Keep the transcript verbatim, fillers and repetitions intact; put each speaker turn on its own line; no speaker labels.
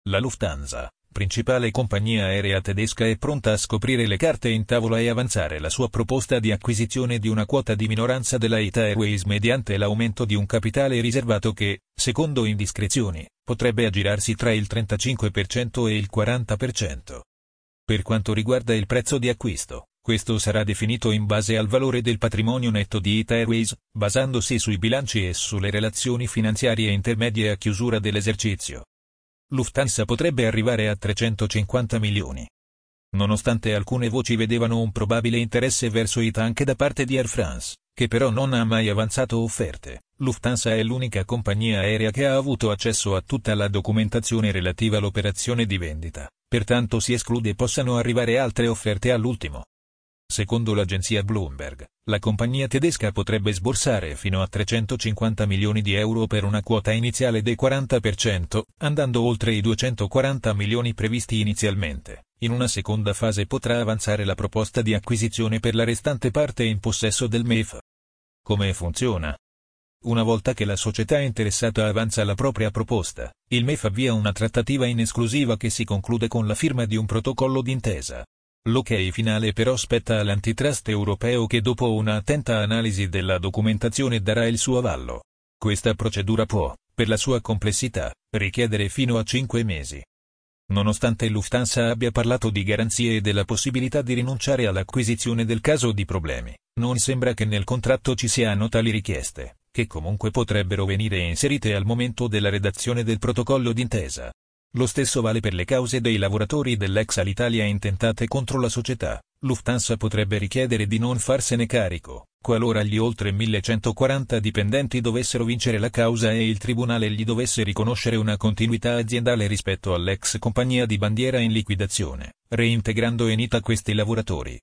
La Lufthansa, principale compagnia aerea tedesca, è pronta a scoprire le carte in tavola e avanzare la sua proposta di acquisizione di una quota di minoranza della ITA Airways mediante l'aumento di un capitale riservato che, secondo indiscrezioni, potrebbe aggirarsi tra il trentacinque per cento e il quaranta per cento. Per quanto riguarda il prezzo di acquisto, questo sarà definito in base al valore del patrimonio netto di ITA Airways, basandosi sui bilanci e sulle relazioni finanziarie intermedie a chiusura dell'esercizio. Lufthansa potrebbe arrivare a trecentocinquanta milioni. Nonostante alcune voci vedevano un probabile interesse verso ITA anche da parte di Air France, che però non ha mai avanzato offerte, Lufthansa è l'unica compagnia aerea che ha avuto accesso a tutta la documentazione relativa all'operazione di vendita, pertanto si esclude possano arrivare altre offerte all'ultimo. Secondo l'agenzia Bloomberg, la compagnia tedesca potrebbe sborsare fino a trecentocinquanta milioni di euro per una quota iniziale del quaranta per cento, andando oltre i duecentoquaranta milioni previsti inizialmente. In una seconda fase potrà avanzare la proposta di acquisizione per la restante parte in possesso del M E F. Come funziona? Una volta che la società interessata avanza la propria proposta, il M E F avvia una trattativa in esclusiva che si conclude con la firma di un protocollo d'intesa. L'ok finale però spetta all'antitrust europeo che dopo una attenta analisi della documentazione darà il suo avallo. Questa procedura può, per la sua complessità, richiedere fino a cinque mesi. Nonostante Lufthansa abbia parlato di garanzie e della possibilità di rinunciare all'acquisizione del caso di problemi, non sembra che nel contratto ci siano tali richieste, che comunque potrebbero venire inserite al momento della redazione del protocollo d'intesa. Lo stesso vale per le cause dei lavoratori dell'ex Alitalia intentate contro la società. Lufthansa potrebbe richiedere di non farsene carico, qualora gli oltre millecentoquaranta dipendenti dovessero vincere la causa e il tribunale gli dovesse riconoscere una continuità aziendale rispetto all'ex compagnia di bandiera in liquidazione, reintegrando in ITA questi lavoratori.